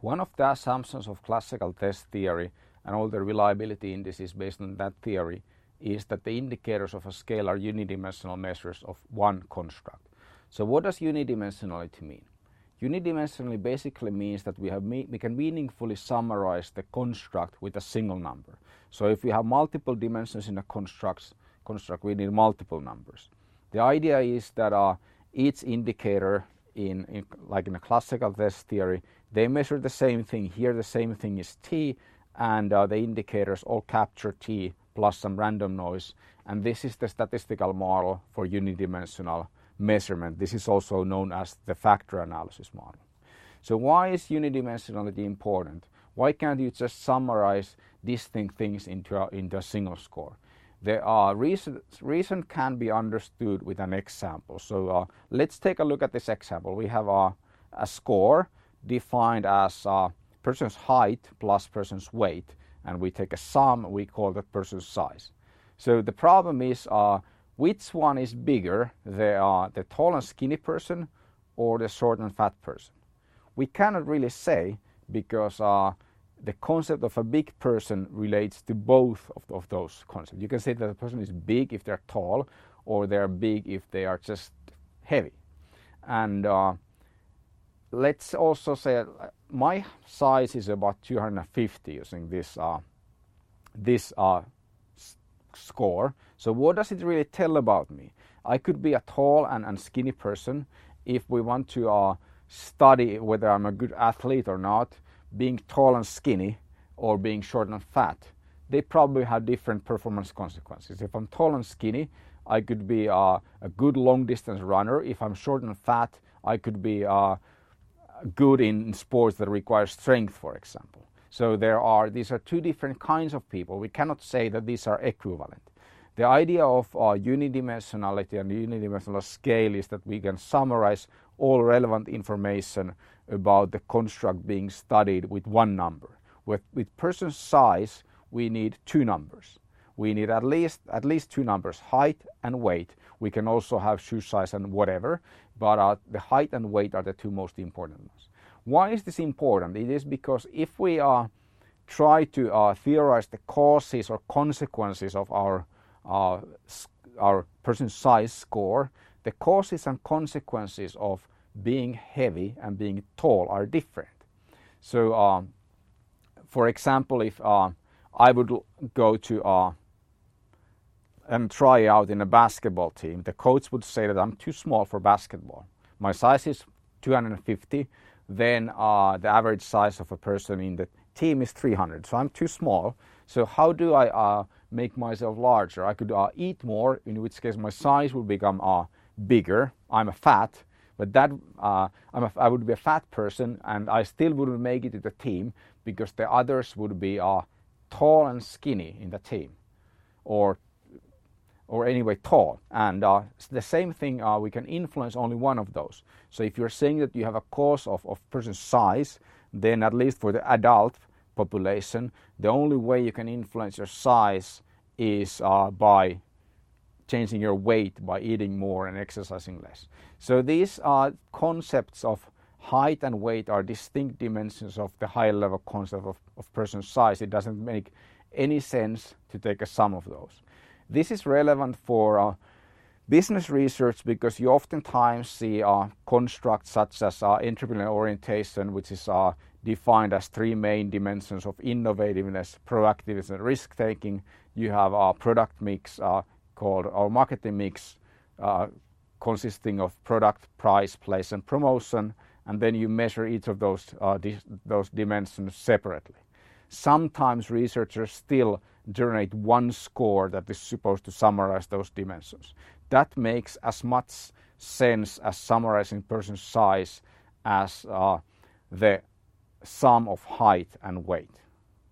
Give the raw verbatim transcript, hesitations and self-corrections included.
One of the assumptions of classical test theory and all the reliability indices based on that theory is that the indicators of a scale are unidimensional measures of one construct. So what does unidimensionality mean? Unidimensionality basically means that we, have me we can meaningfully summarize the construct with a single number. So if we have multiple dimensions in a construct, construct we need multiple numbers. The idea is that uh, each indicator in, in like in a classical test theory, they measure the same thing. Here the same thing is t, and uh, the indicators all capture t plus some random noise, and this is the statistical model for unidimensional measurement. This is also known as the factor analysis model. So why is unidimensionality important? Why can't you just summarize distinct things into a, into a single score? The uh, reason, reason can be understood with an example. So uh, let's take a look at this example. We have a, a score defined as uh, person's height plus person's weight, and we take a sum, we call that person's size. So the problem is uh, which one is bigger, the, uh, the tall and skinny person or the short and fat person? We cannot really say, because uh, the concept of a big person relates to both of, of those concepts. You can say that a person is big if they're tall, or they're big if they are just heavy. And uh, let's also say uh, my size is about two hundred fifty using this, uh, this uh, score. So what does it really tell about me? I could be a tall and, and skinny person. If we want to uh, study whether I'm a good athlete or not, being tall and skinny or being short and fat, they probably have different performance consequences. If I'm tall and skinny, I could be uh, a good long distance runner. If I'm short and fat, I could be uh, good in sports that require strength, for example. So there are, these are two different kinds of people. We cannot say that these are equivalent. The idea of uh, unidimensionality and unidimensional scale is that we can summarize all relevant information about the construct being studied with one number. With, with person size, we need two numbers. We need at least at least two numbers, height and weight. We can also have shoe size and whatever, but uh, the height and weight are the two most important ones. Why is this important? It is because if we uh, try to uh, theorize the causes or consequences of our uh, our person size score, the causes and consequences of being heavy and being tall are different. So, um, for example, if uh, I would go to uh, and try out in a basketball team, the coach would say that I'm too small for basketball. My size is two hundred fifty, then uh, the average size of a person in the team is three hundred, so I'm too small. So how do I uh, make myself larger? I could uh, eat more, in which case my size would become uh, bigger. I'm a fat, but that uh, I'm a, I would be a fat person, and I still wouldn't make it to the team because the others would be uh, tall and skinny in the team, or or anyway tall. And uh, the same thing, uh, we can influence only one of those. So if you're saying that you have a cause of, of person's size, then at least for the adult population, the only way you can influence your size is uh, by changing your weight, by eating more and exercising less. So these uh, concepts of height and weight are distinct dimensions of the high level concept of, of person's size. It doesn't make any sense to take a sum of those. This is relevant for uh, business research because you oftentimes see uh, constructs such as uh, entrepreneurial orientation, which is uh, defined as three main dimensions of innovativeness, proactiveness, and risk-taking. You have a product mix uh, called our marketing mix, uh, consisting of product, price, place, and promotion, and then you measure each of those uh, those dimensions separately. Sometimes researchers still generate one score that is supposed to summarize those dimensions. That makes as much sense as summarizing person's size as uh, the sum of height and weight.